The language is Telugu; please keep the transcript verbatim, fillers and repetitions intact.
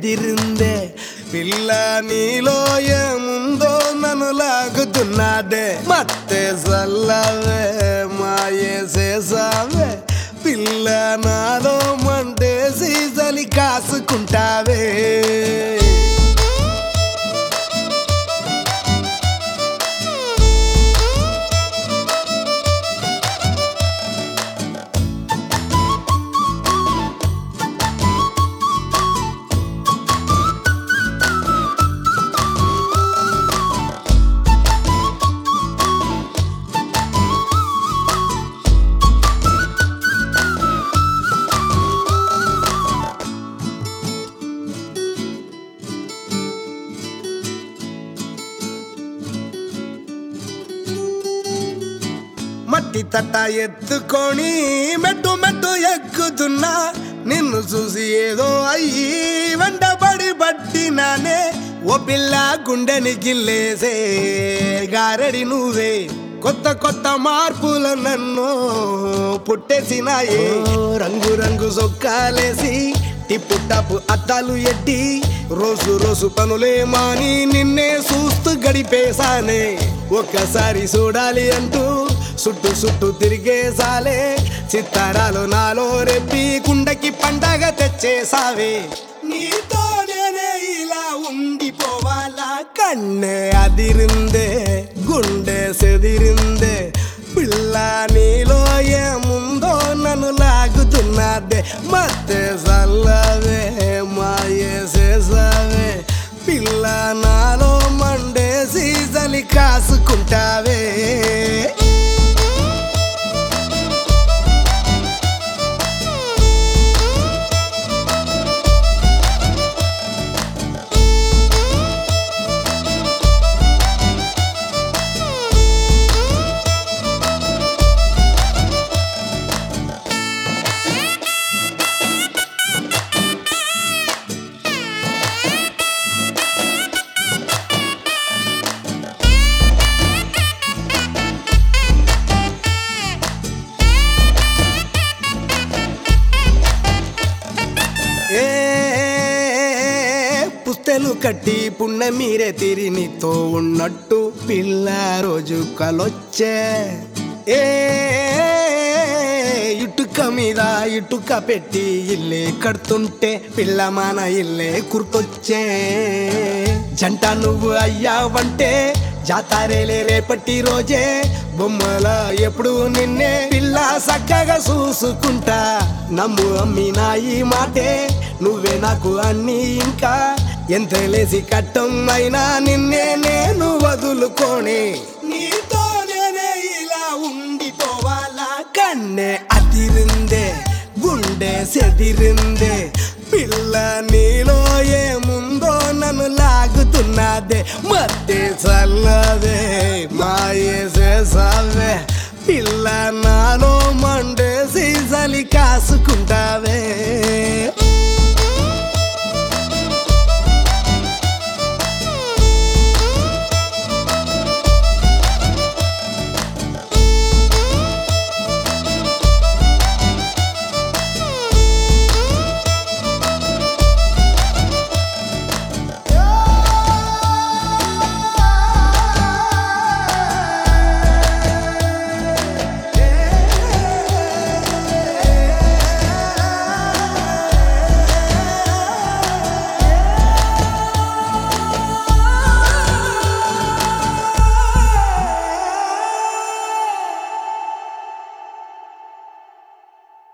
ఎదిరిందే పిల్ల నీలో ఏముందో నన్ను లాగుతున్నాడే మత్తే సల్లవే మాయే చేసావే పిల్ల నాలో మంటేసి చలి కాసుకుంటావే మట్టి తట్ట ఎత్తుకొని మెట్టు మెట్టు ఎక్కుతున్నా నిన్ను చూసి ఏదో అయ్యి వెంటబడి పట్టినానే ఓ పిల్ల గుండెని గిల్లేసే గారడి నువ్వే కొత్త కొత్త మార్పులు నన్ను పుట్టేసినాయే రంగు రంగు సొక్కాలేసి టిప్పు టప్పు అద్దాలు ఎట్టి రోజు రోజు పనులే మాని నిన్నే చూస్తూ గడిపేశానే ఒక్కసారి చూడాలి అంటూ చుట్టు చుట్టూ తిరిగేసాలే చిత్తారాలు నాలో రెప్పి కుండకి పండగ తెచ్చేసావే నీతో నేనే ఇలా ఉండిపోవాలా కన్నే అదిరిందే గుండె సెదిరిందే పిల్ల నీలో ఏముందో నన్ను లాగుతున్నదే మత్తే సల్లవే మాయే చేసావే పిల్ల నాలో మండేసి చలి కాసుకుంటావే పుస్తెలు కట్టి పున్న మీరే తిరి నీతో ఉన్నట్టు పిల్ల రోజు కలొచ్చే ఏ ఇటుక మీద ఇటుక పెట్టి ఇల్లే కడుతుంటే పిల్ల మన ఇల్లే కుర్తొచ్చే జంట నువ్వు అయ్యావంటే జాతారేలే రేపటి రోజే బొమ్మల ఎప్పుడు నిన్నే పిల్ల చక్కగా చూసుకుంటా నమ్ము అమ్మి నా ఈ మాటే నువ్వే నాకు అన్ని ఇంకా ఎంత లేసి కట్టం అయినా నిన్నే నేను వదులుకోనే నీతో నేనే ఇలా ఉండిపోవాలా కన్నే అదిరిందే గుండె సెదిరిందే పిల్ల నీలో ఏముందో నన్ను లాగుతున్నదే మత్తే చల్లవే మాయే చేసావే పిల్ల నాలో మండేసి చలి కాసుకుంటావే